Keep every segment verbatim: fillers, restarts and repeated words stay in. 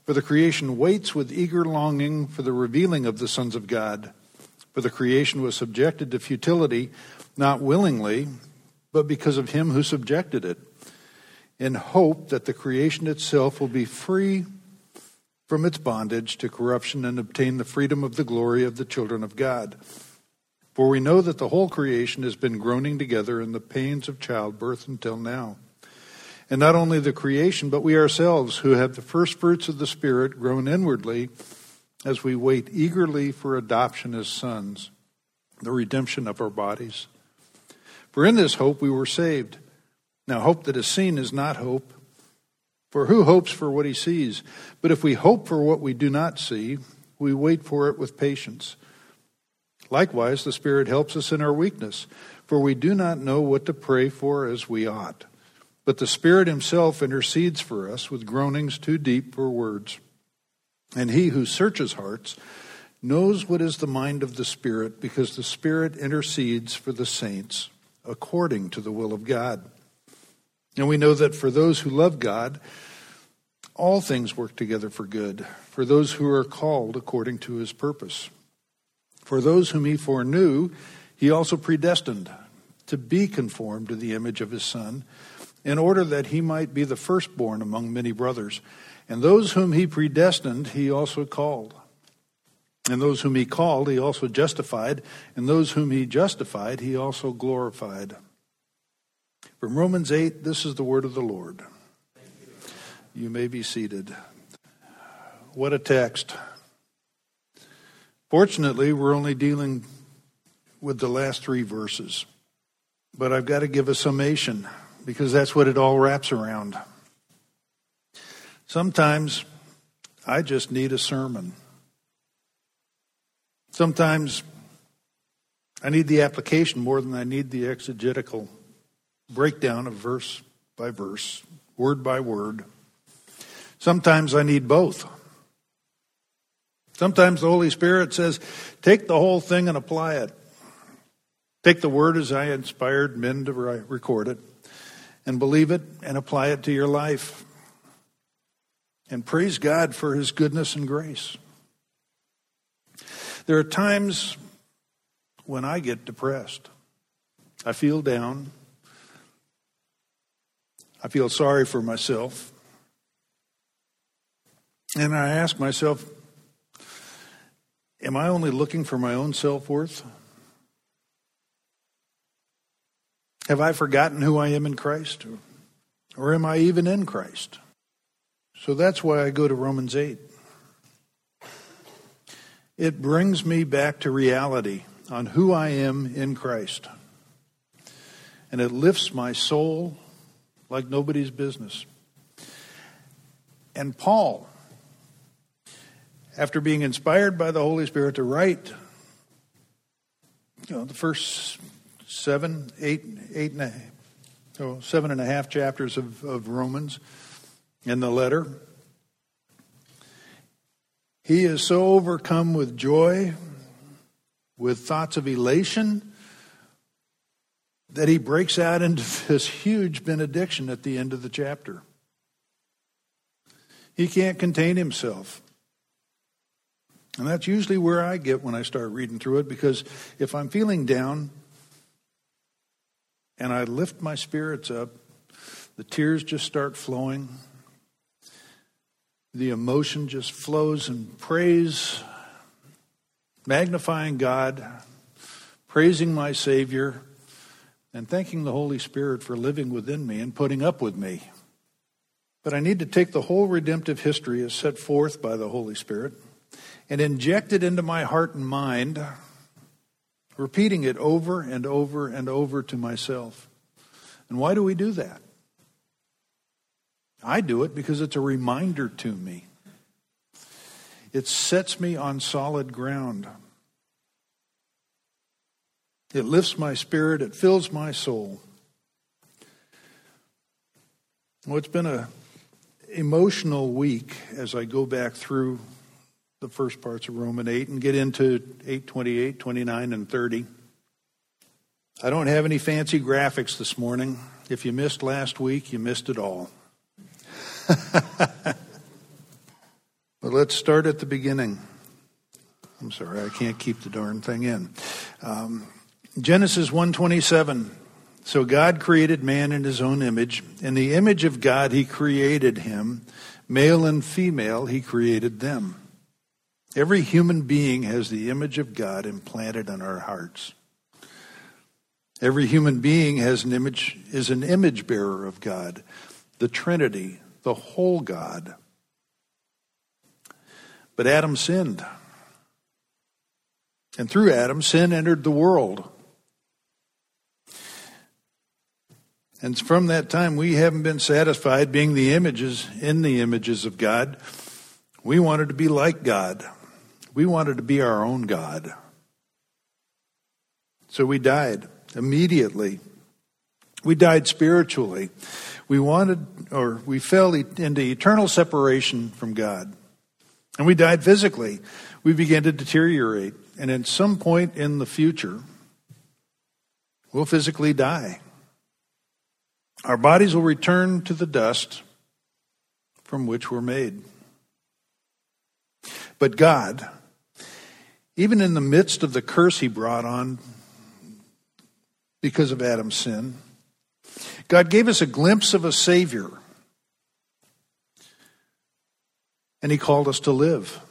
For the creation waits with eager longing for the revealing of the sons of God. For the creation was subjected to futility, not willingly, but because of him who subjected it, in hope that the creation itself will be free from its bondage to corruption and obtain the freedom of the glory of the children of God. For we know that the whole creation has been groaning together in the pains of childbirth until now. And not only the creation, but we ourselves, who have the first fruits of the Spirit, groan inwardly as we wait eagerly for adoption as sons, the redemption of our bodies. For in this hope we were saved. Now hope that is seen is not hope. For who hopes for what he sees? But if we hope for what we do not see, we wait for it with patience. Likewise, the Spirit helps us in our weakness, for we do not know what to pray for as we ought. But the Spirit himself intercedes for us with groanings too deep for words. And he who searches hearts knows what is the mind of the Spirit, because the Spirit intercedes for the saints according to the will of God. And we know that for those who love God, all things work together for good, for those who are called according to his purpose. For those whom he foreknew, he also predestined to be conformed to the image of his Son, in order that he might be the firstborn among many brothers. And those whom he predestined, he also called. And those whom he called, he also justified. And those whom he justified, he also glorified. From Romans eight, this is the word of the Lord. You may be seated. What a text. Fortunately, we're only dealing with the last three verses. But I've got to give a summation, because that's what it all wraps around. Sometimes I just need a sermon. Sometimes I need the application more than I need the exegetical breakdown of verse by verse, word by word. Sometimes I need both. Sometimes the Holy Spirit says, take the whole thing and apply it. Take the word as I inspired men to record it, and believe it and apply it to your life. And praise God for his goodness and grace. There are times when I get depressed. I feel down. I feel sorry for myself. And I ask myself, am I only looking for my own self-worth? Have I forgotten who I am in Christ? Or am I even in Christ? So that's why I go to Romans eight. It brings me back to reality on who I am in Christ. And it lifts my soul like nobody's business. And Paul, after being inspired by the Holy Spirit to write, you know, the first seven, eight, eight and a half, oh, seven and a half chapters of, of Romans in the letter, he is so overcome with joy, with thoughts of elation, that he breaks out into this huge benediction at the end of the chapter. He can't contain himself. And that's usually where I get when I start reading through it, because if I'm feeling down and I lift my spirits up, the tears just start flowing. The emotion just flows in praise, magnifying God, praising my Savior, and thanking the Holy Spirit for living within me and putting up with me. But I need to take the whole redemptive history as set forth by the Holy Spirit and inject it into my heart and mind, repeating it over and over and over to myself. And why do we do that? I do it because it's a reminder to me. It sets me on solid ground. It lifts my spirit. It fills my soul. Well, it's been an emotional week as I go back through the first parts of Romans eight and get into eight twenty-eight, twenty-nine, and thirty. I don't have any fancy graphics this morning. If you missed last week, you missed it all. But let's start at the beginning. I'm sorry, I can't keep the darn thing in. Um, Genesis one twenty-seven. So God created man in his own image. In the image of God he created him. Male and female he created them. Every human being has the image of God implanted in our hearts. Every human being has an image, is an image bearer of God, the Trinity, the whole God. But Adam sinned. And through Adam, sin entered the world. And from that time, we haven't been satisfied being the images, in the images of God. We wanted to be like God. We wanted to be our own God. So we died immediately. We died spiritually. We wanted, or we fell into eternal separation from God. And we died physically. We began to deteriorate. And at some point in the future, we'll physically die. Our bodies will return to the dust from which we're made. But God, even in the midst of the curse he brought on because of Adam's sin, God gave us a glimpse of a Savior. And he called us to live.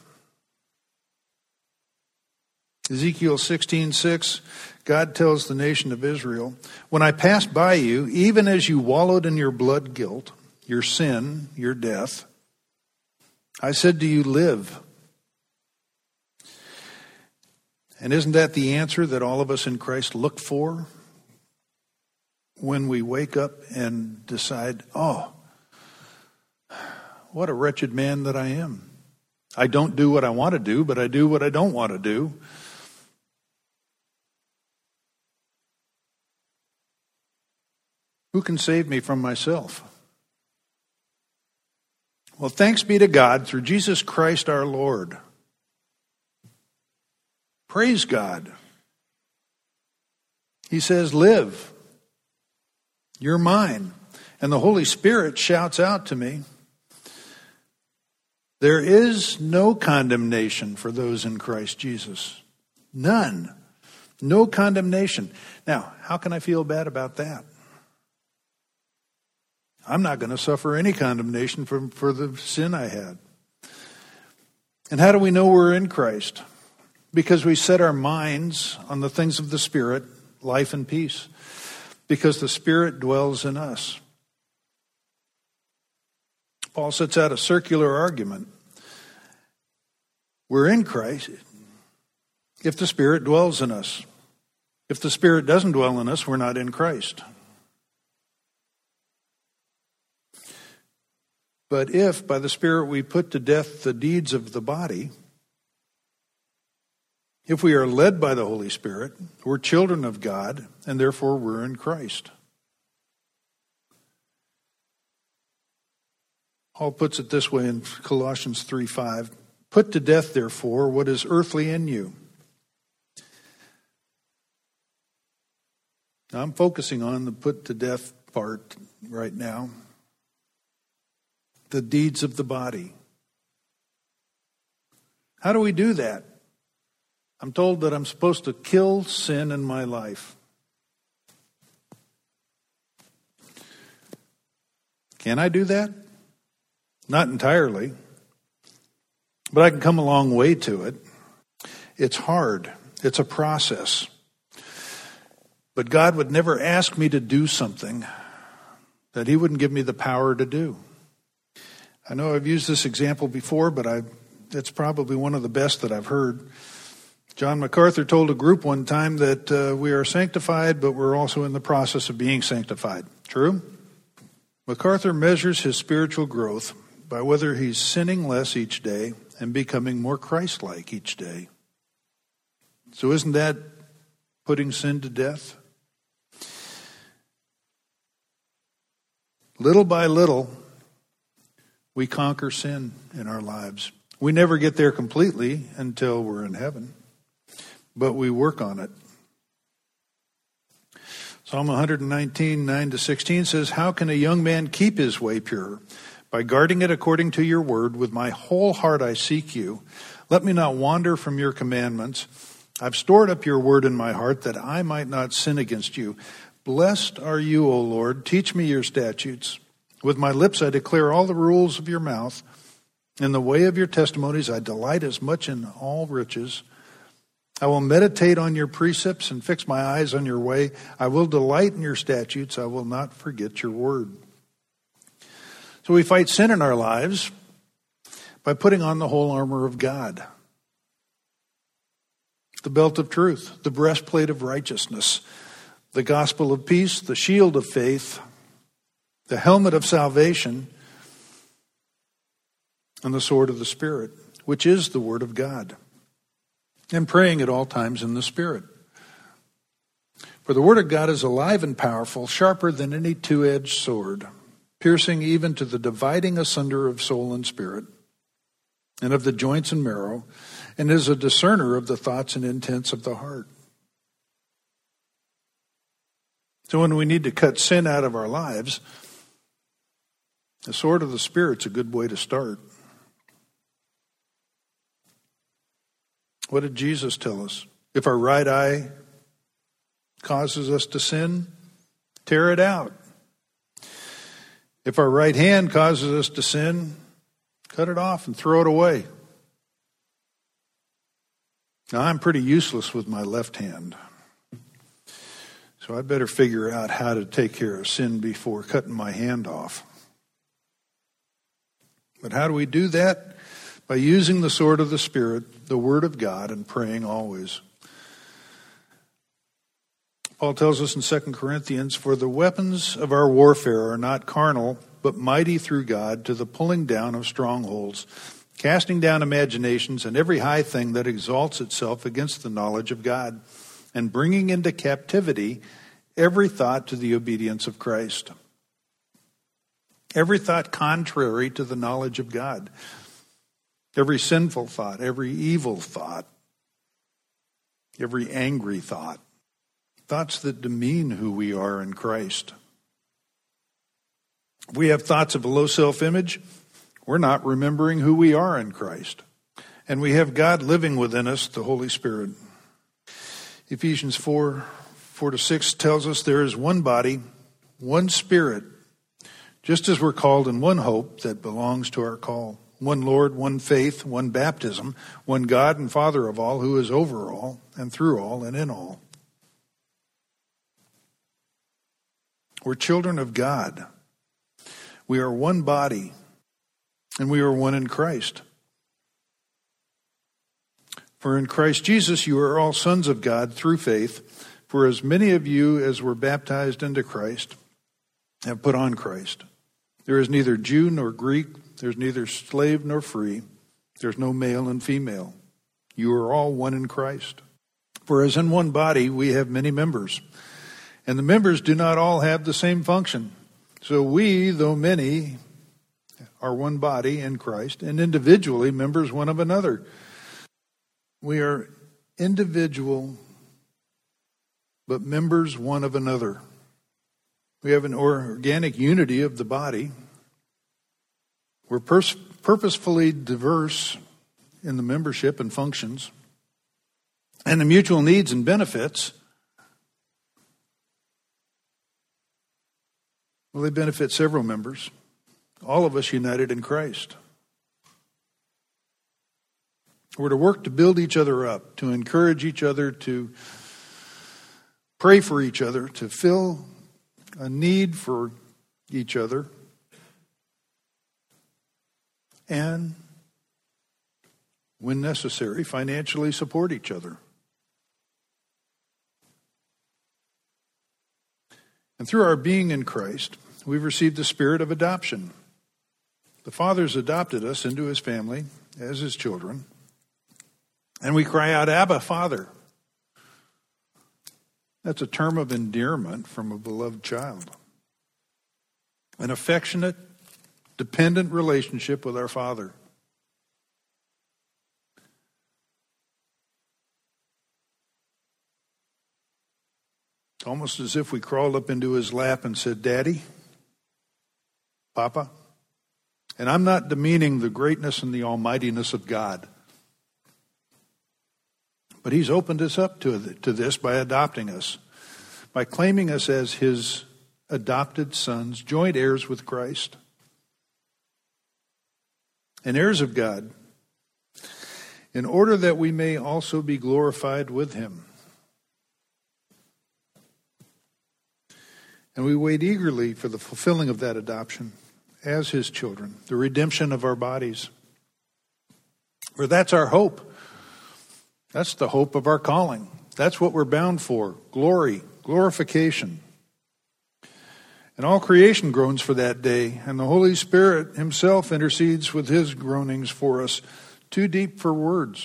Ezekiel sixteen six, God tells the nation of Israel, when I passed by you, even as you wallowed in your blood guilt, your sin, your death, I said to you, live. And isn't that the answer that all of us in Christ look for? When we wake up and decide, oh, what a wretched man that I am. I don't do what I want to do, but I do what I don't want to do. Who can save me from myself? Well, thanks be to God through Jesus Christ our Lord. Praise God. He says, live. You're mine. And the Holy Spirit shouts out to me, there is no condemnation for those in Christ Jesus. None. No condemnation. Now, how can I feel bad about that? I'm not going to suffer any condemnation for, for the sin I had. And how do we know we're in Christ? Because we set our minds on the things of the Spirit, life and peace. Because the Spirit dwells in us. Paul sets out a circular argument. We're in Christ if the Spirit dwells in us. If the Spirit doesn't dwell in us, we're not in Christ. But if by the Spirit we put to death the deeds of the body, if we are led by the Holy Spirit, we're children of God, and therefore we're in Christ. Paul puts it this way in Colossians three five. Put to death, therefore, what is earthly in you. Now, I'm focusing on the put to death part right now. The deeds of the body. How do we do that? I'm told that I'm supposed to kill sin in my life. Can I do that? Not entirely. But I can come a long way to it. It's hard. It's a process. But God would never ask me to do something that he wouldn't give me the power to do. I know I've used this example before, but I, it's probably one of the best that I've heard. John MacArthur told a group one time that uh, we are sanctified, but we're also in the process of being sanctified. True? MacArthur measures his spiritual growth by whether he's sinning less each day and becoming more Christ-like each day. So isn't that putting sin to death? Little by little, we conquer sin in our lives. We never get there completely until we're in heaven, but we work on it. Psalm one nineteen, nine to sixteen says, how can a young man keep his way pure? By guarding it according to your word, with my whole heart I seek you. Let me not wander from your commandments. I've stored up your word in my heart that I might not sin against you. Blessed are you, O Lord. Teach me your statutes. With my lips I declare all the rules of your mouth. In the way of your testimonies I delight as much in all riches. I will meditate on your precepts and fix my eyes on your way. I will delight in your statutes. I will not forget your word. So we fight sin in our lives by putting on the whole armor of God. The belt of truth, the breastplate of righteousness, the gospel of peace, the shield of faith, the helmet of salvation, and the sword of the Spirit, which is the word of God. And praying at all times in the Spirit. For the word of God is alive and powerful, sharper than any two-edged sword, piercing even to the dividing asunder of soul and spirit, and of the joints and marrow, and is a discerner of the thoughts and intents of the heart. So when we need to cut sin out of our lives, the sword of the Spirit's a good way to start. What did Jesus tell us? If our right eye causes us to sin, tear it out. If our right hand causes us to sin, cut it off and throw it away. Now, I'm pretty useless with my left hand. So I better figure out how to take care of sin before cutting my hand off. But how do we do that? By using the sword of the Spirit, the Word of God, and praying always. Paul tells us in Second Corinthians, for the weapons of our warfare are not carnal, but mighty through God to the pulling down of strongholds, casting down imaginations and every high thing that exalts itself against the knowledge of God, and bringing into captivity every thought to the obedience of Christ. Every thought contrary to the knowledge of God. Every sinful thought, every evil thought, every angry thought. Thoughts that demean who we are in Christ. If we have thoughts of a low self-image, we're not remembering who we are in Christ. And we have God living within us, the Holy Spirit. Ephesians four, four to six tells us there is one body, one Spirit, just as we're called in one hope that belongs to our call. One Lord, one faith, one baptism, one God and Father of all, who is over all and through all and in all. We're children of God. We are one body, and we are one in Christ. For in Christ Jesus you are all sons of God through faith. For as many of you as were baptized into Christ have put on Christ. There is neither Jew nor Greek. There's neither slave nor free. There's no male and female. You are all one in Christ. For as in one body we have many members, and the members do not all have the same function. So we, though many, are one body in Christ, and individually members one of another. We are individual, but members one of another. We have an organic unity of the body. We're pers- purposefully diverse in the membership and functions, and the mutual needs and benefits. Well, they benefit several members, all of us united in Christ. We're to work to build each other up, to encourage each other, to pray for each other, to fill a need for each other, and, when necessary, financially support each other. And through our being in Christ, we've received the spirit of adoption. The Father's adopted us into his family as his children, and we cry out, Abba, Father. That's a term of endearment from a beloved child. An affectionate, dependent relationship with our Father. It's almost as if we crawled up into his lap and said, Daddy, Papa, And I'm not demeaning the greatness and the almightiness of God. But he's opened us up to, to this by adopting us, by claiming us as his adopted sons, joint heirs with Christ, and heirs of God, in order that we may also be glorified with him. And we wait eagerly for the fulfilling of that adoption as his children, the redemption of our bodies. For that's our hope. That's the hope of our calling. That's what we're bound for. Glory, glorification. And all creation groans for that day, and the Holy Spirit himself intercedes with his groanings for us, too deep for words.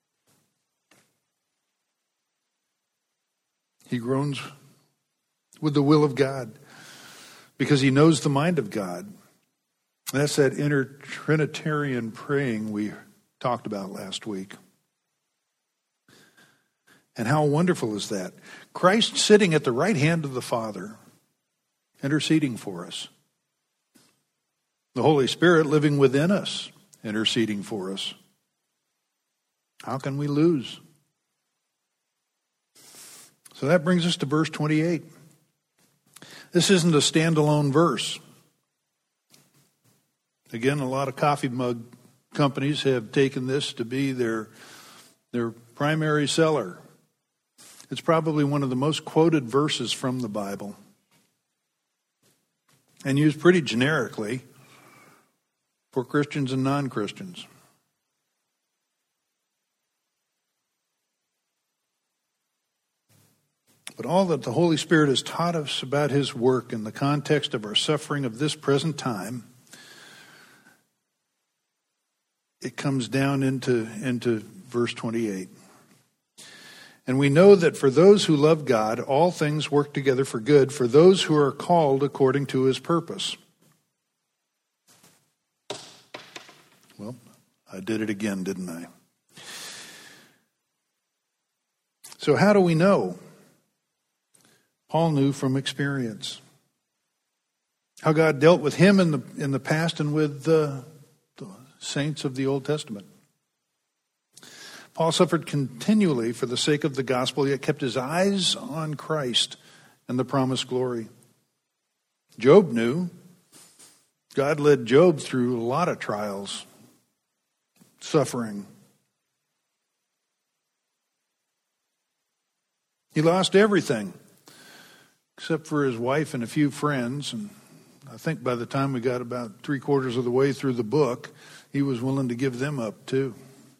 He groans with the will of God because he knows the mind of God. That's that inner Trinitarian praying we talked about last week. And how wonderful is that? Christ sitting at the right hand of the Father, interceding for us. The Holy Spirit living within us, interceding for us. How can we lose? So that brings us to verse twenty-eight. This isn't a standalone verse. Again, a lot of coffee mug companies have taken this to be their, their primary seller. It's probably one of the most quoted verses from the Bible and used pretty generically for Christians and non-Christians. But all that the Holy Spirit has taught us about his work in the context of our suffering of this present time, it comes down into, into verse twenty-eight. And we know that for those who love God, all things work together for good, for those who are called according to his purpose. Well, I did it again, didn't I? So how do we know? Paul knew from experience how God dealt with him in the in the past and with the, the saints of the Old Testament. Paul suffered continually for the sake of the gospel, yet kept his eyes on Christ and the promised glory. Job knew. God led Job through a lot of trials, suffering. He lost everything except for his wife and a few friends. And I think by the time we got about three quarters of the way through the book, he was willing to give them up too.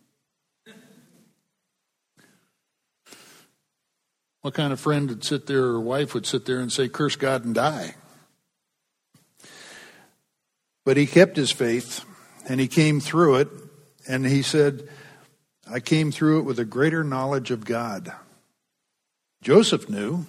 What kind of friend would sit there, or wife would sit there and say, curse God and die? But he kept his faith, and he came through it, and he said, I came through it with a greater knowledge of God. Joseph knew.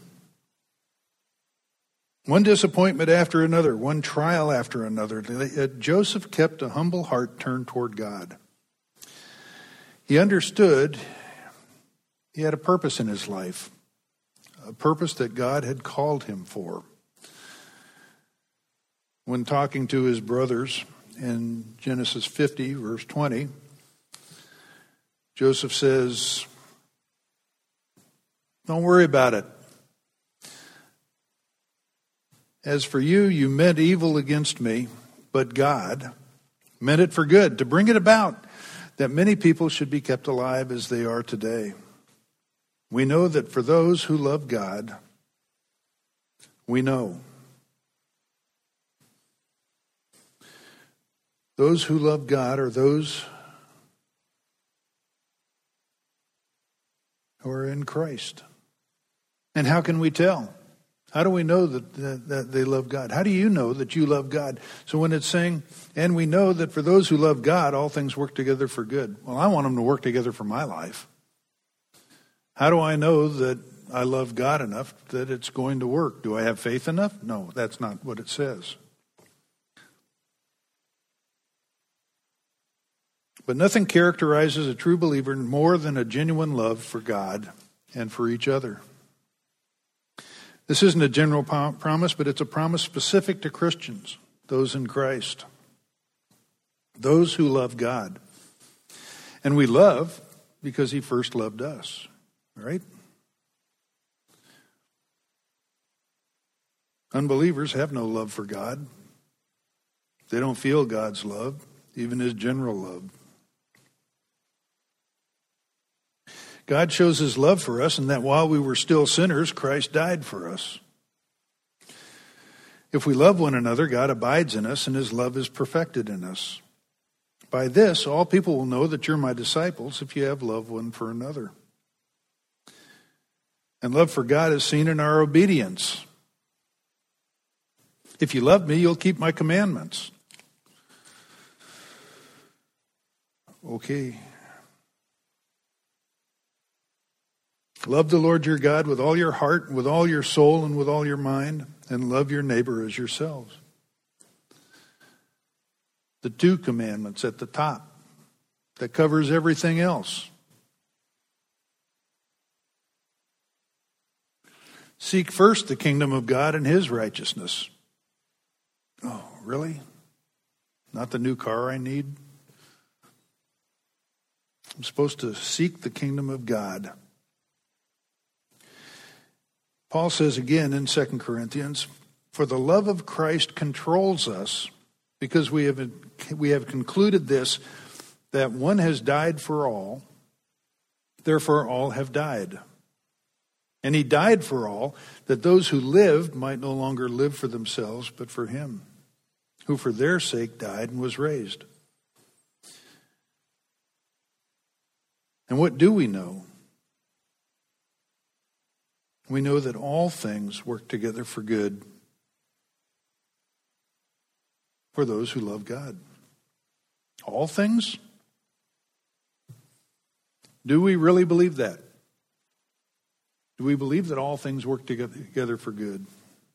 One disappointment after another, one trial after another. Joseph kept a humble heart turned toward God. He understood he had a purpose in his life. A purpose that God had called him for. When talking to his brothers in Genesis fifty, verse twenty, Joseph says, don't worry about it. As for you, you meant evil against me, but God meant it for good, to bring it about that many people should be kept alive as they are today. We know that for those who love God, we know. Those who love God are those who are in Christ. And how can we tell? How do we know that, that, that they love God? How do you know that you love God? So when it's saying, and we know that for those who love God, all things work together for good. Well, I want them to work together for my life. How do I know that I love God enough that it's going to work? Do I have faith enough? No, that's not what it says. But nothing characterizes a true believer more than a genuine love for God and for each other. This isn't a general promise, but it's a promise specific to Christians, those in Christ. Those who love God. And we love because he first loved us, right? Unbelievers have no love for God. They don't feel God's love, even his general love. God shows his love for us in that while we were still sinners, Christ died for us. If we love one another, God abides in us and his love is perfected in us. By this, all people will know that you're my disciples if you have love one for another. And love for God is seen in our obedience. If you love me, you'll keep my commandments. Okay. Love the Lord your God with all your heart, with all your soul, and with all your mind, and love your neighbor as yourselves. The two commandments at the top that covers everything else. Seek first the kingdom of God and his righteousness. Oh, really? Not the new car I need? I'm supposed to seek the kingdom of God. Paul says again in Second Corinthians, for the love of Christ controls us, because we have we have concluded this, that one has died for all, therefore all have died. And he died for all, that those who lived might no longer live for themselves, but for him, who for their sake died and was raised. And what do we know? We know that all things work together for good for those who love God. All things? Do we really believe that? Do we believe that all things work together for good?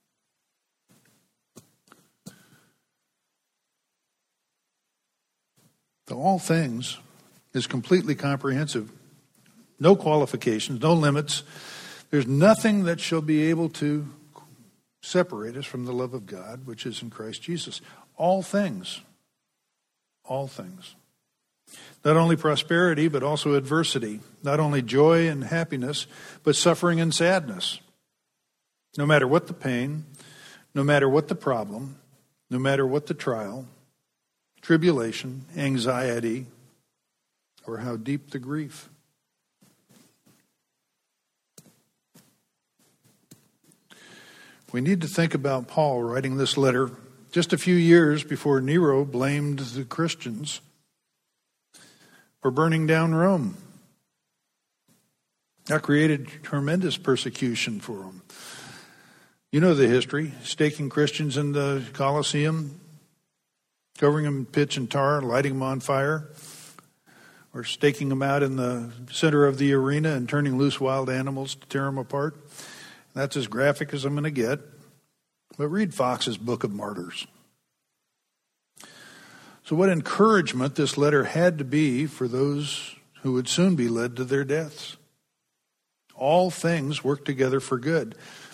The all things is completely comprehensive. No qualifications, no limits. There's nothing that shall be able to separate us from the love of God, which is in Christ Jesus. All things. All things. Not only prosperity, but also adversity. Not only joy and happiness, but suffering and sadness. No matter what the pain, no matter what the problem, no matter what the trial, tribulation, anxiety, or how deep the grief. We need to think about Paul writing this letter just a few years before Nero blamed the Christians for burning down Rome. That created tremendous persecution for them. You know the history, staking Christians in the Colosseum, covering them in pitch and tar, lighting them on fire, or staking them out in the center of the arena and turning loose wild animals to tear them apart. That's as graphic as I'm going to get. But read Fox's Book of Martyrs. So what encouragement this letter had to be for those who would soon be led to their deaths. All things work together for good.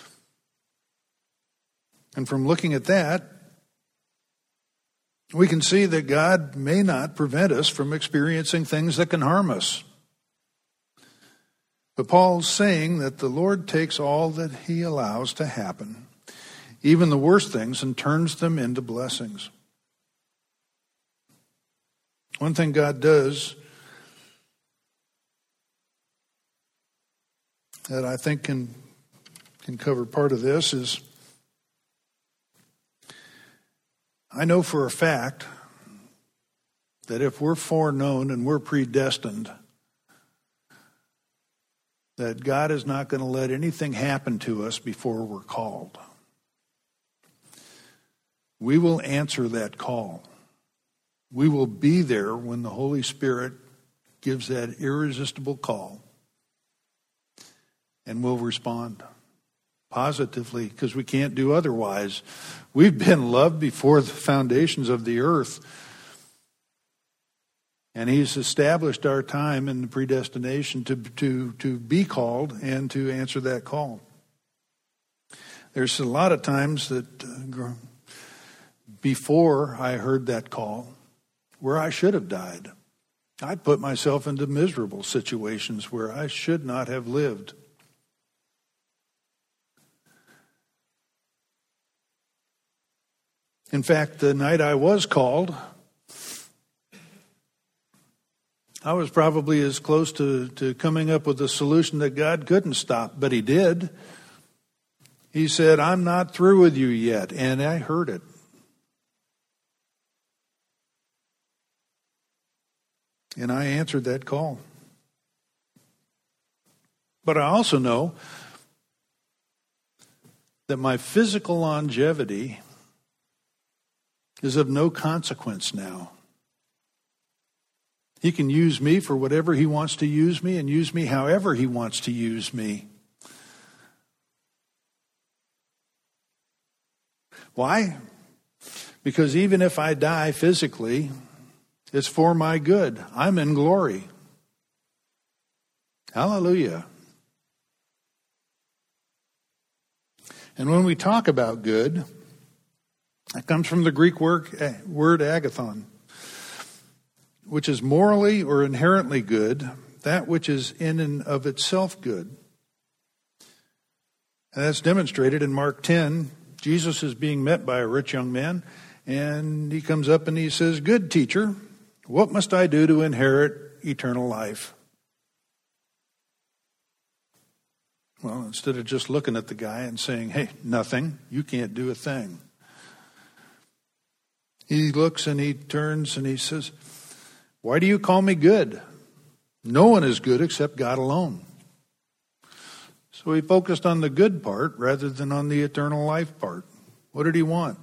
And from looking at that, we can see that God may not prevent us from experiencing things that can harm us. But Paul's saying that the Lord takes all that he allows to happen, even the worst things, and turns them into blessings. One thing God does that I think can, can cover part of this is, I know for a fact that if we're foreknown and we're predestined, that God is not going to let anything happen to us before we're called. We will answer that call. We will be there when the Holy Spirit gives that irresistible call. And we'll respond positively, because we can't do otherwise. We've been loved before the foundations of the earth. And he's established our time in the predestination to, to, to be called and to answer that call. There's a lot of times that uh, before I heard that call, where I should have died. I put myself into miserable situations where I should not have lived. In fact, the night I was called, I was probably as close to, to coming up with a solution that God couldn't stop, but he did. He said, I'm not through with you yet, and I heard it. And I answered that call. But I also know that my physical longevity is of no consequence now. He can use me for whatever he wants to use me and use me however he wants to use me. Why? Because even if I die physically, it's for my good. I'm in glory. Hallelujah. And when we talk about good, it comes from the Greek word, word agathon, which is morally or inherently good, that which is in and of itself good. And that's demonstrated in Mark ten. Jesus is being met by a rich young man, and he comes up and he says, "Good teacher, what must I do to inherit eternal life?" Well, instead of just looking at the guy and saying, "Hey, nothing, you can't do a thing," he looks and he turns and he says, "Why do you call me good? No one is good except God alone." So he focused on the good part rather than on the eternal life part. What did he want?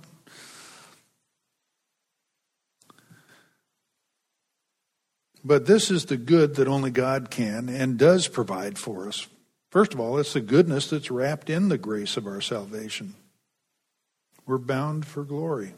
But this is the good that only God can and does provide for us. First of all, it's the goodness that's wrapped in the grace of our salvation. We're bound for glory.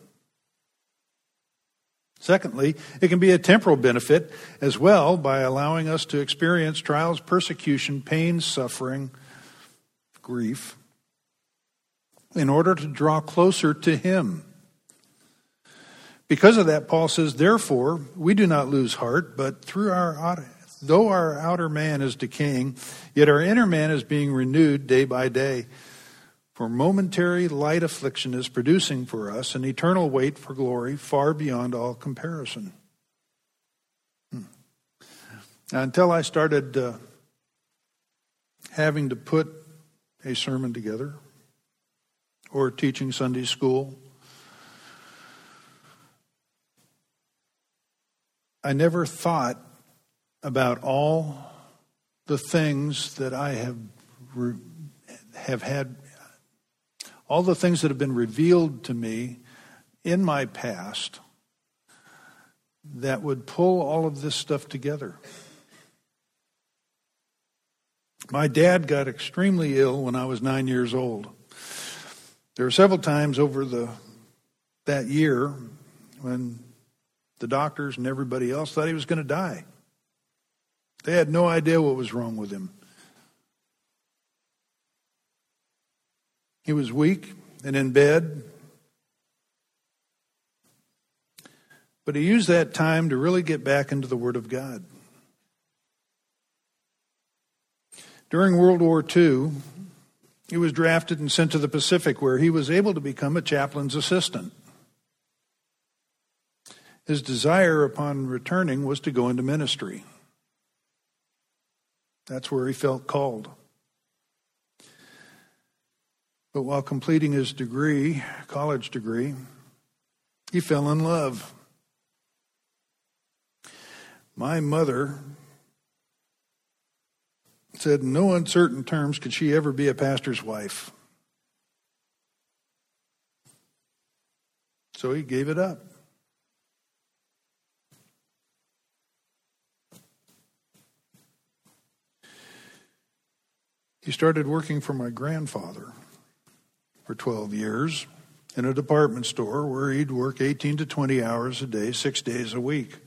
Secondly, it can be a temporal benefit as well by allowing us to experience trials, persecution, pain, suffering, grief, in order to draw closer to him. Because of that, Paul says, "Therefore, we do not lose heart, but through our outer, though our outer man is decaying, yet our inner man is being renewed day by day. For momentary light affliction is producing for us an eternal weight for glory far beyond all comparison." Hmm. Now, until I started uh, having to put a sermon together or teaching Sunday school, I never thought about all the things that I have re- have had, all the things that have been revealed to me in my past that would pull all of this stuff together. My dad got extremely ill when I was nine years old. There were several times over the that year when the doctors and everybody else thought he was going to die. They had no idea what was wrong with him. He was weak and in bed. But he used that time to really get back into the Word of God. During World War Two, he was drafted and sent to the Pacific, where he was able to become a chaplain's assistant. His desire upon returning was to go into ministry. That's where he felt called. But while completing his degree, college degree, he fell in love. My mother said in no uncertain terms could she ever be a pastor's wife. So he gave it up. He started working for my grandfather for twelve years in a department store where he'd work eighteen to twenty hours a day, six days a week.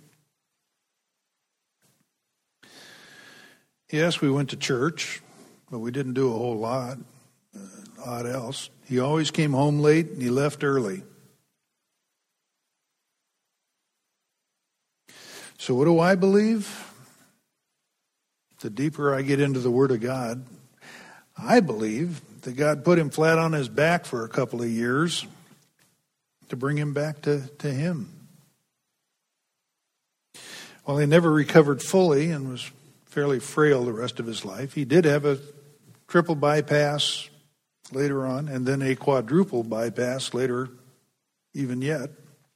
Yes, we went to church, but we didn't do a whole lot, a lot else. He always came home late and he left early. So what do I believe? The deeper I get into the Word of God, I believe that God put him flat on his back for a couple of years to bring him back to, to him. While he never recovered fully and was fairly frail the rest of his life, he did have a triple bypass later on, and then a quadruple bypass later even yet.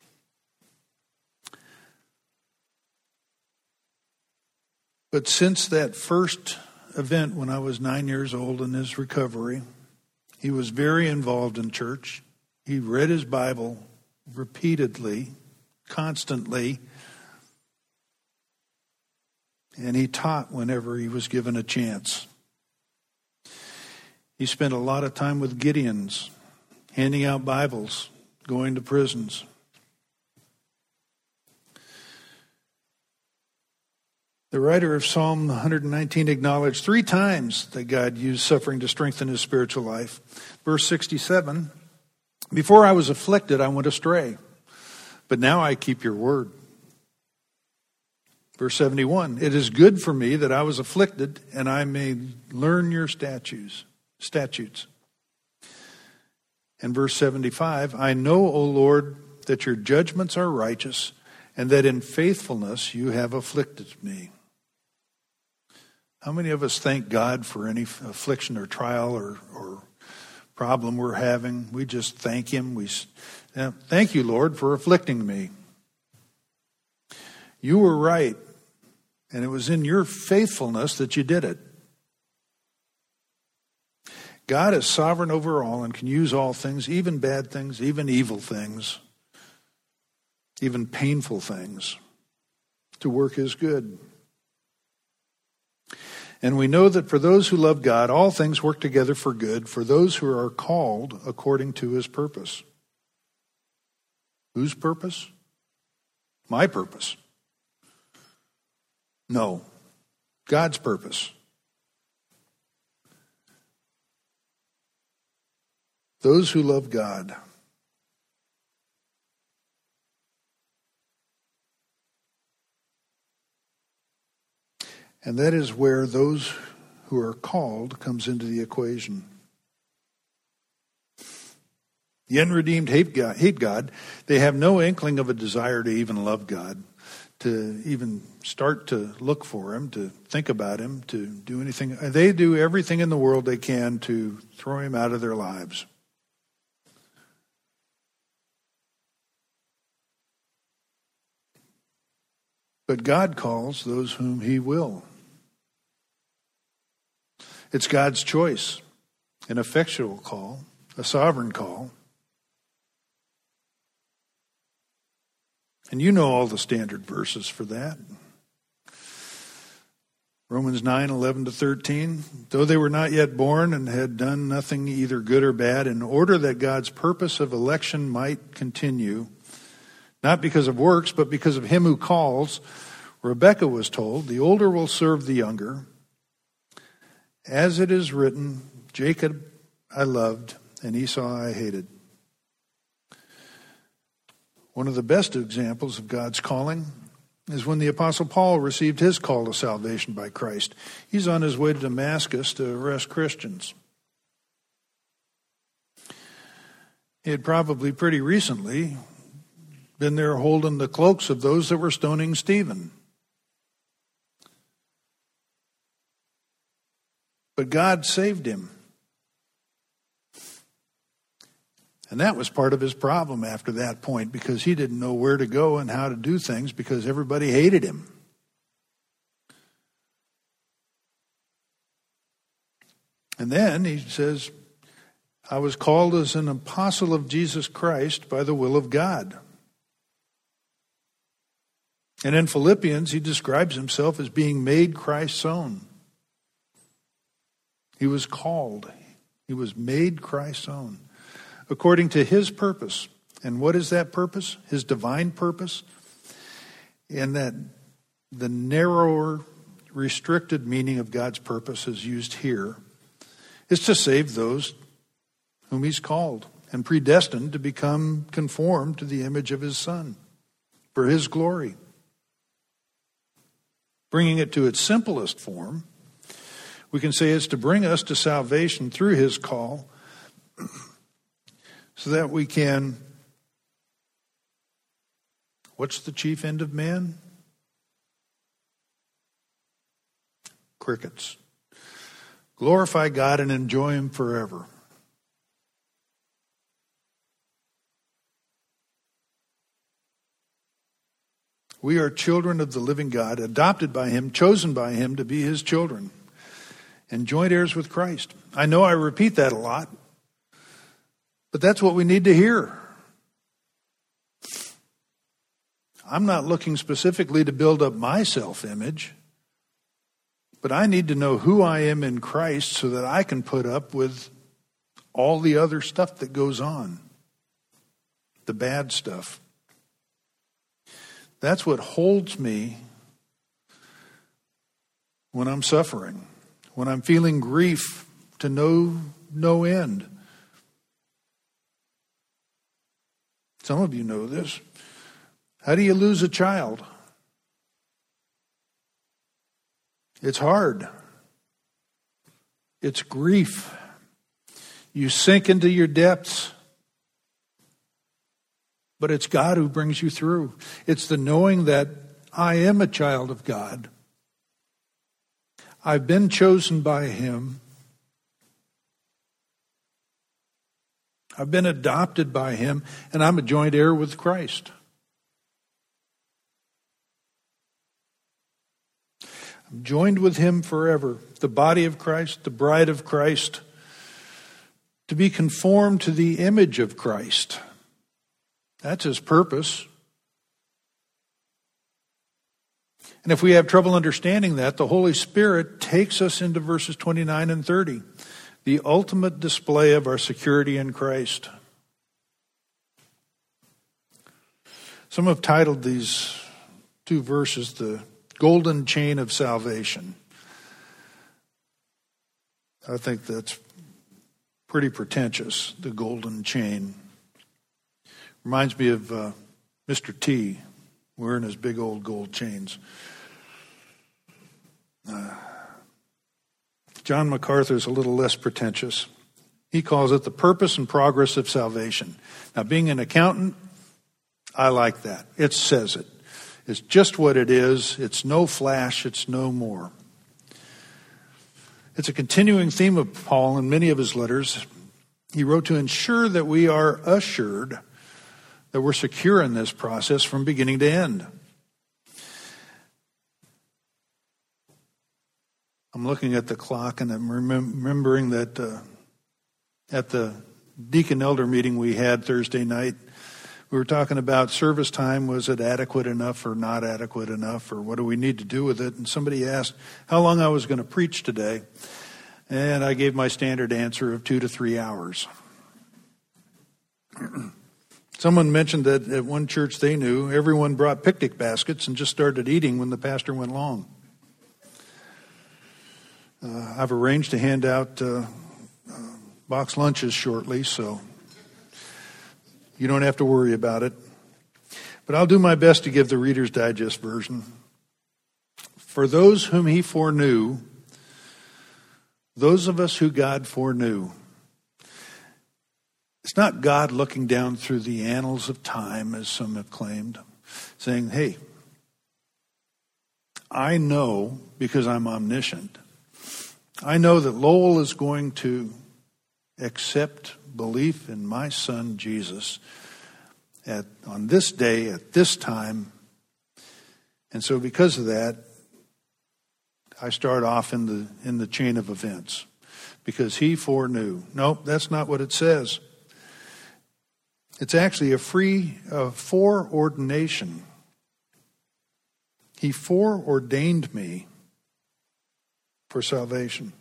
But since that first event when I was nine years old in his recovery, he was very involved in church. He read his Bible repeatedly, constantly, and he taught whenever he was given a chance. He spent a lot of time with Gideons, handing out Bibles, going to prisons. The writer of Psalm one nineteen acknowledged three times that God used suffering to strengthen his spiritual life. Verse sixty-seven, before I was afflicted, I went astray, but now I keep your word. Verse seventy-one, it is good for me that I was afflicted, and I may learn your statutes. statutes. And verse seventy-five, I know, O Lord, that your judgments are righteous, and that in faithfulness you have afflicted me. How many of us thank God for any affliction or trial or, or problem we're having? We just thank him. We yeah, thank you, Lord, for afflicting me. You were right, and it was in your faithfulness that you did it. God is sovereign over all and can use all things, even bad things, even evil things, even painful things, to work his good. And we know that for those who love God, all things work together for good, for those who are called according to his purpose. Whose purpose? My purpose. No, God's purpose. Those who love God. And that is where those who are called comes into the equation. The unredeemed hate God, hate God. They have no inkling of a desire to even love God, to even start to look for him, to think about him, to do anything. They do everything in the world they can to throw him out of their lives. But God calls those whom he will. It's God's choice, an effectual call, a sovereign call. And you know all the standard verses for that. Romans nine, eleven to thirteen. Though they were not yet born and had done nothing either good or bad, in order that God's purpose of election might continue, not because of works, but because of him who calls, Rebekah was told, the older will serve the younger. As it is written, Jacob I loved, and Esau I hated. One of the best examples of God's calling is when the Apostle Paul received his call to salvation by Christ. He's on his way to Damascus to arrest Christians. He had probably pretty recently been there holding the cloaks of those that were stoning Stephen. But God saved him. And that was part of his problem after that point, because he didn't know where to go and how to do things because everybody hated him. And then he says, I was called as an apostle of Jesus Christ by the will of God. And in Philippians, he describes himself as being made Christ's own. He was called. He was made Christ's own, according to his purpose. And what is that purpose? His divine purpose. And that the narrower, restricted meaning of God's purpose is used here is to save those whom he's called and predestined to become conformed to the image of his Son for his glory. Bringing it to its simplest form, we can say it's to bring us to salvation through his call so that we can, what's the chief end of man? Crickets. Glorify God and enjoy him forever. We are children of the living God, adopted by him, chosen by him to be his children, and joint heirs with Christ. I know I repeat that a lot, but that's what we need to hear. I'm not looking specifically to build up my self-image, but I need to know who I am in Christ so that I can put up with all the other stuff that goes on, the bad stuff. That's what holds me when I'm suffering, when I'm feeling grief to no, no end. Some of you know this. How do you lose a child? It's hard. It's grief. You sink into your depths. But it's God who brings you through. It's the knowing that I am a child of God. I've been chosen by him. I've been adopted by him, and I'm a joint heir with Christ. I'm joined with him forever, the body of Christ, the bride of Christ, to be conformed to the image of Christ. That's his purpose. And if we have trouble understanding that, the Holy Spirit takes us into verses twenty-nine and thirty, the ultimate display of our security in Christ. Some have titled these two verses the golden chain of salvation. I think that's pretty pretentious, the golden chain. Reminds me of uh, Mister T wearing his big old gold chains. Uh, John MacArthur is a little less pretentious. He calls it the purpose and progress of salvation. Now, being an accountant, I like that. It says it. It's just what it is. It's no flash. It's no more. It's a continuing theme of Paul in many of his letters. He wrote to ensure that we are assured that we're secure in this process from beginning to end. I'm looking at the clock and I'm remem- remembering that uh, at the deacon elder meeting we had Thursday night, we were talking about service time. Was it adequate enough or not adequate enough, or what do we need to do with it? And somebody asked how long I was going to preach today. And I gave my standard answer of two to three hours. Someone mentioned that at one church they knew, everyone brought picnic baskets and just started eating when the pastor went long. Uh, I've arranged to hand out uh, uh, box lunches shortly, so you don't have to worry about it. But I'll do my best to give the Reader's Digest version. For those whom he foreknew, those of us who God foreknew. It's not God looking down through the annals of time, as some have claimed, saying, hey, I know because I'm omniscient. I know that Lowell is going to accept belief in my son Jesus at on this day, at this time. And so because of that, I start off in the in the chain of events. Because he foreknew. Nope, that's not what it says. It's actually a free uh, foreordination. He foreordained me for salvation.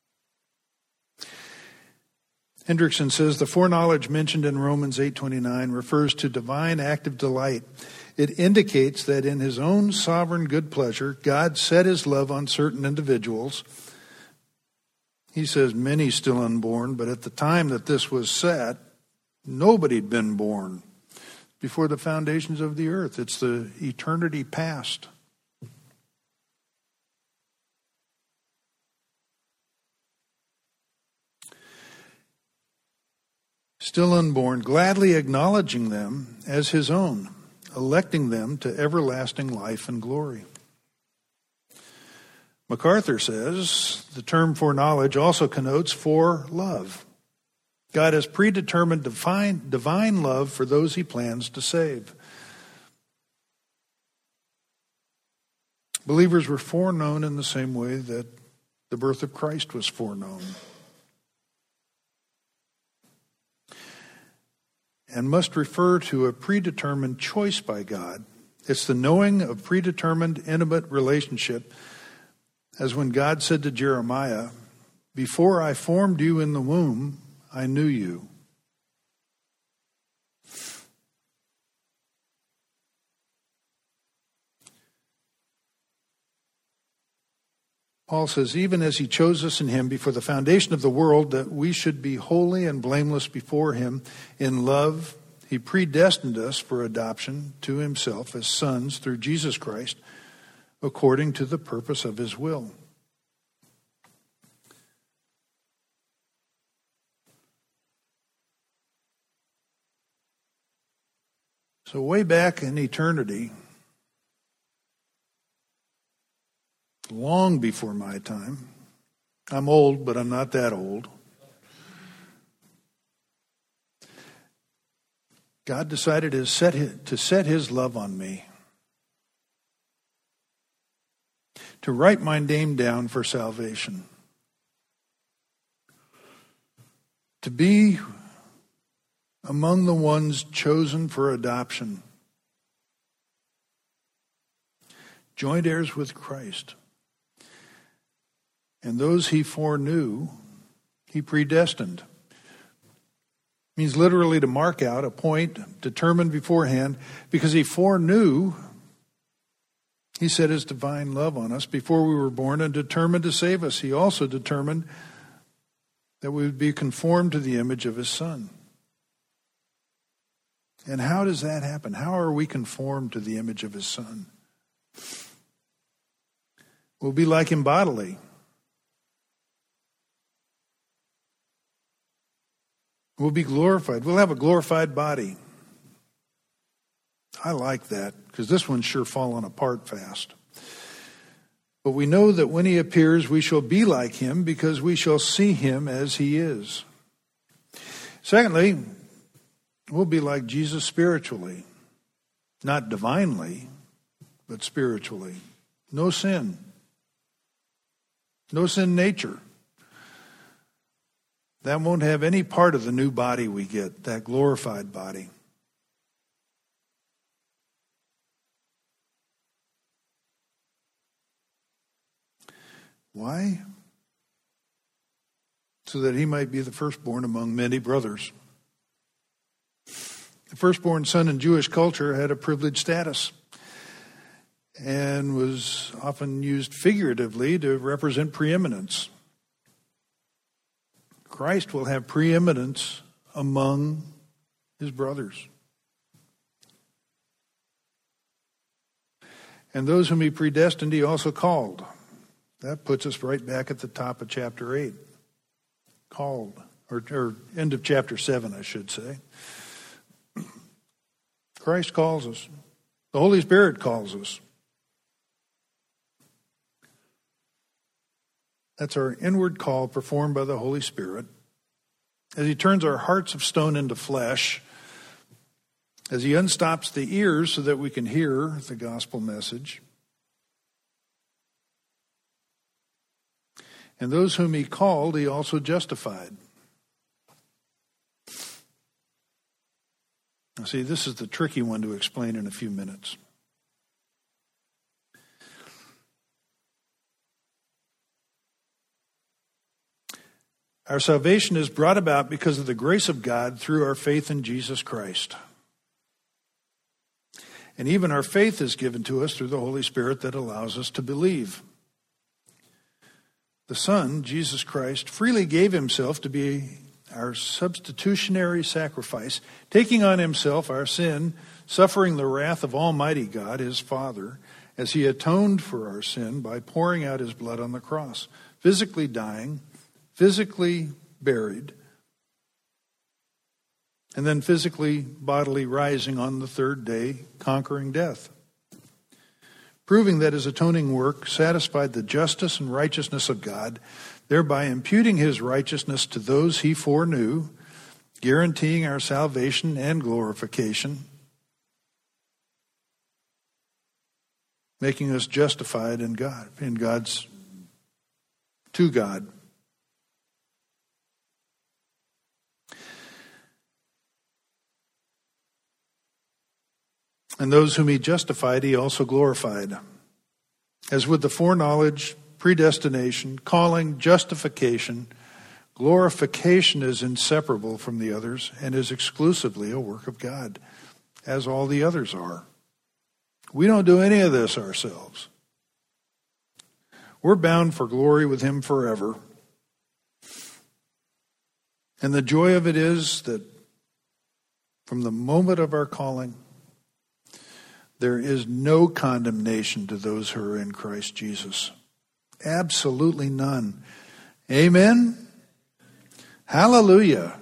Hendrickson says the foreknowledge mentioned in Romans eight twenty-nine refers to divine active delight. It indicates that in his own sovereign good pleasure, God set his love on certain individuals. He says many still unborn, but at the time that this was set, nobody had been born before the foundations of the earth. It's the eternity past. still unborn, gladly acknowledging them as his own, electing them to everlasting life and glory. MacArthur says the term foreknowledge also connotes forelove. God has predetermined divine, divine love for those he plans to save. Believers were foreknown in the same way that the birth of Christ was foreknown. And must refer to a predetermined choice by God. It's the knowing of predetermined intimate relationship, as when God said to Jeremiah, "Before I formed you in the womb, I knew you." Paul says, even as he chose us in him before the foundation of the world, that we should be holy and blameless before him in love, he predestined us for adoption to himself as sons through Jesus Christ, according to the purpose of his will. So way back in eternity, long before my time, I'm old, but I'm not that old, God decided to set his, to set his love on me, to write my name down for salvation, to be among the ones chosen for adoption, joint heirs with Christ. And those he foreknew, he predestined. Means literally to mark out, appoint, determine beforehand, because he foreknew, he set his divine love on us before we were born and determined to save us. He also determined that we would be conformed to the image of his Son. And how does that happen? How are we conformed to the image of his Son? We'll be like him bodily. We'll be glorified. We'll have a glorified body. I like that, because this one's sure fallen apart fast. But we know that when he appears, we shall be like him, because we shall see him as he is. Secondly, we'll be like Jesus spiritually. Not divinely, but spiritually. No sin. No sin nature. That won't have any part of the new body we get, that glorified body. Why? So that he might be the firstborn among many brothers. The firstborn son in Jewish culture had a privileged status and was often used figuratively to represent preeminence. Christ will have preeminence among his brothers. And those whom he predestined, he also called. That puts us right back at the top of chapter eight. Called, or, or end of chapter seven, I should say. Christ calls us. The Holy Spirit calls us. That's our inward call performed by the Holy Spirit as he turns our hearts of stone into flesh, as he unstops the ears so that we can hear the gospel message. And those whom he called, he also justified. Now, see, this is the tricky one to explain in a few minutes. Our salvation is brought about because of the grace of God through our faith in Jesus Christ. And even our faith is given to us through the Holy Spirit that allows us to believe. The Son, Jesus Christ, freely gave himself to be our substitutionary sacrifice, taking on himself our sin, suffering the wrath of Almighty God, his Father, as he atoned for our sin by pouring out his blood on the cross, physically dying, physically buried, and then physically, bodily rising on the third day, conquering death, proving that his atoning work satisfied the justice and righteousness of God, thereby imputing his righteousness to those he foreknew, guaranteeing our salvation and glorification, making us justified in God, in God's, to God. And those whom he justified, he also glorified. As with the foreknowledge, predestination, calling, justification, glorification is inseparable from the others and is exclusively a work of God, as all the others are. We don't do any of this ourselves. We're bound for glory with him forever. And the joy of it is that from the moment of our calling, there is no condemnation to those who are in Christ Jesus. Absolutely none. Amen? Hallelujah.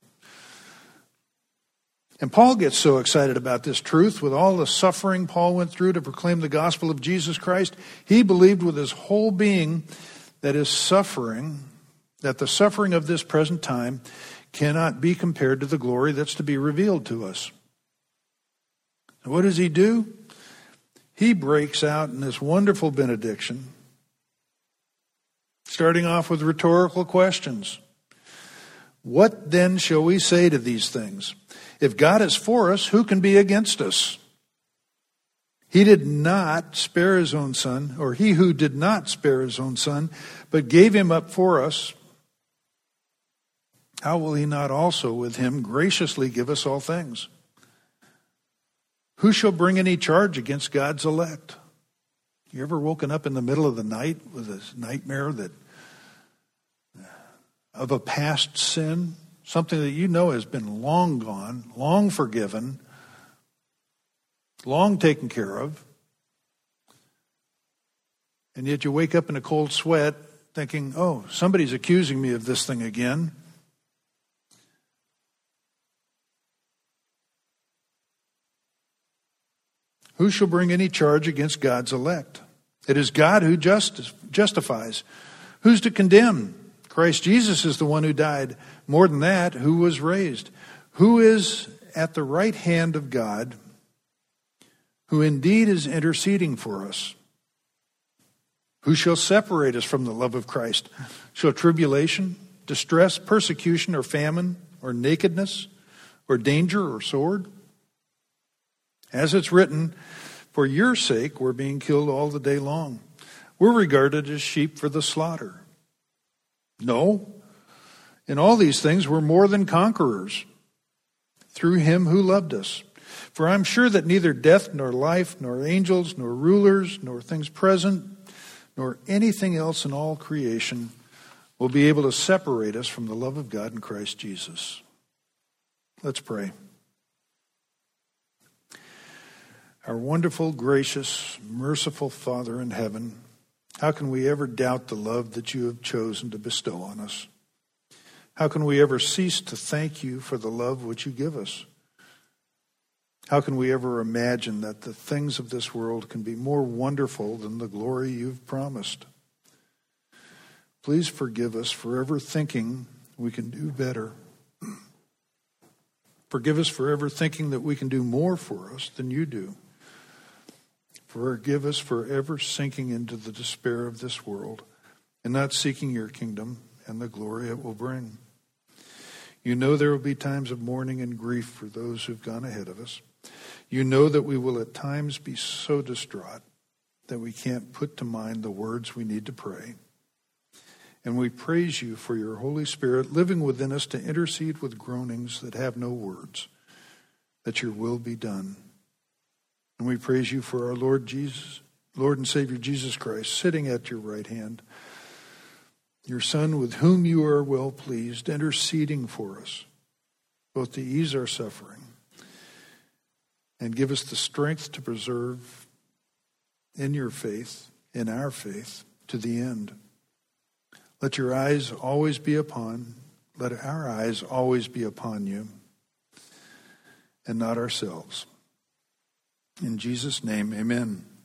And Paul gets so excited about this truth with all the suffering Paul went through to proclaim the gospel of Jesus Christ. He believed with his whole being that his suffering, that the suffering of this present time cannot be compared to the glory that's to be revealed to us. And what does he do? He breaks out in this wonderful benediction, starting off with rhetorical questions. What then shall we say to these things? If God is for us, who can be against us? He did not spare his own son, or he who did not spare his own son, but gave him up for us, how will he not also with him graciously give us all things? Who shall bring any charge against God's elect? You ever woken up in the middle of the night with a nightmare that of a past sin? Something that you know has been long gone, long forgiven, long taken care of. And yet you wake up in a cold sweat thinking, oh, somebody's accusing me of this thing again. Who shall bring any charge against God's elect? It is God who just, justifies. Who's to condemn? Christ Jesus is the one who died. More than that, who was raised? Who is at the right hand of God, who indeed is interceding for us? Who shall separate us from the love of Christ? Shall tribulation, distress, persecution, or famine, or nakedness, or danger, or sword? As it's written, for your sake we're being killed all the day long. We're regarded as sheep for the slaughter. No, in all these things we're more than conquerors through him who loved us. For I'm sure that neither death nor life, nor angels, nor rulers, nor things present, nor anything else in all creation will be able to separate us from the love of God in Christ Jesus. Let's pray. Our wonderful, gracious, merciful Father in heaven, how can we ever doubt the love that you have chosen to bestow on us? How can we ever cease to thank you for the love which you give us? How can we ever imagine that the things of this world can be more wonderful than the glory you've promised? Please forgive us for ever thinking we can do better. Forgive us for ever thinking that we can do more for us than you do. Forgive us for ever sinking into the despair of this world and not seeking your kingdom and the glory it will bring. You know there will be times of mourning and grief for those who've gone ahead of us. You know that we will at times be so distraught that we can't put to mind the words we need to pray. And we praise you for your Holy Spirit living within us to intercede with groanings that have no words, that your will be done. And we praise you for our Lord Jesus, Lord and Savior Jesus Christ, sitting at your right hand, your Son with whom you are well pleased, interceding for us, both to ease our suffering and give us the strength to preserve in your faith, in our faith, to the end. Let your eyes always be upon, let our eyes always be upon you. and not ourselves. In Jesus' name, amen.